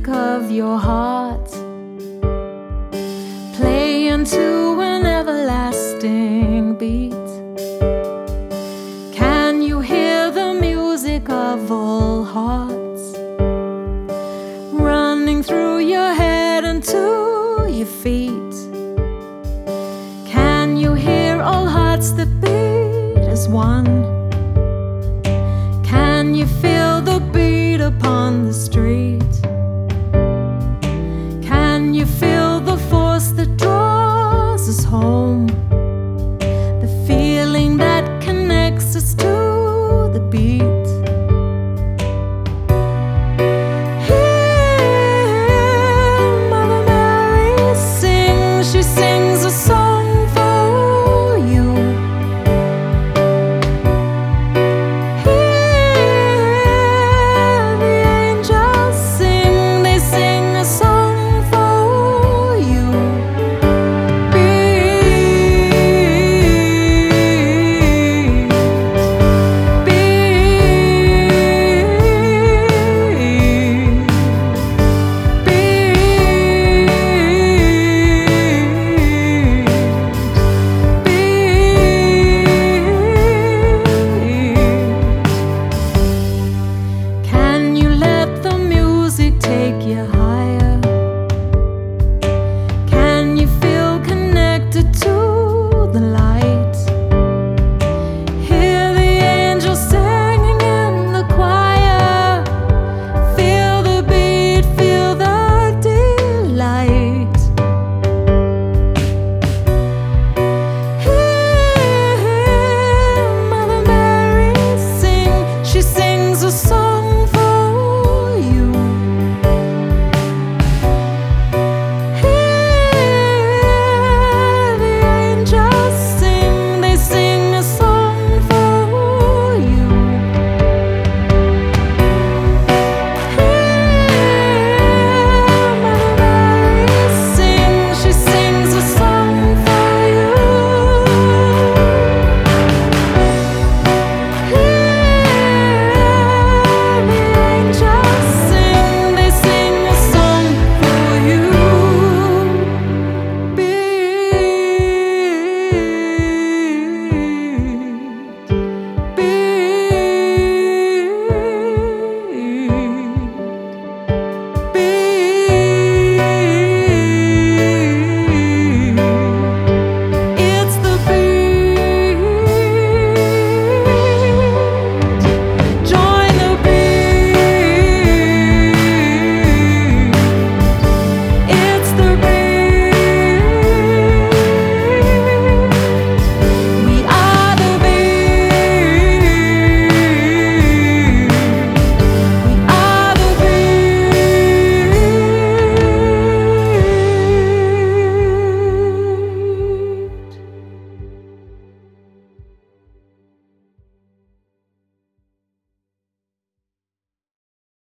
music of your heart, playing to an everlasting beat. Can you hear the music of all hearts running through your head and to your feet? Can you hear all hearts that beat as one? Can you feel the beat upon the street?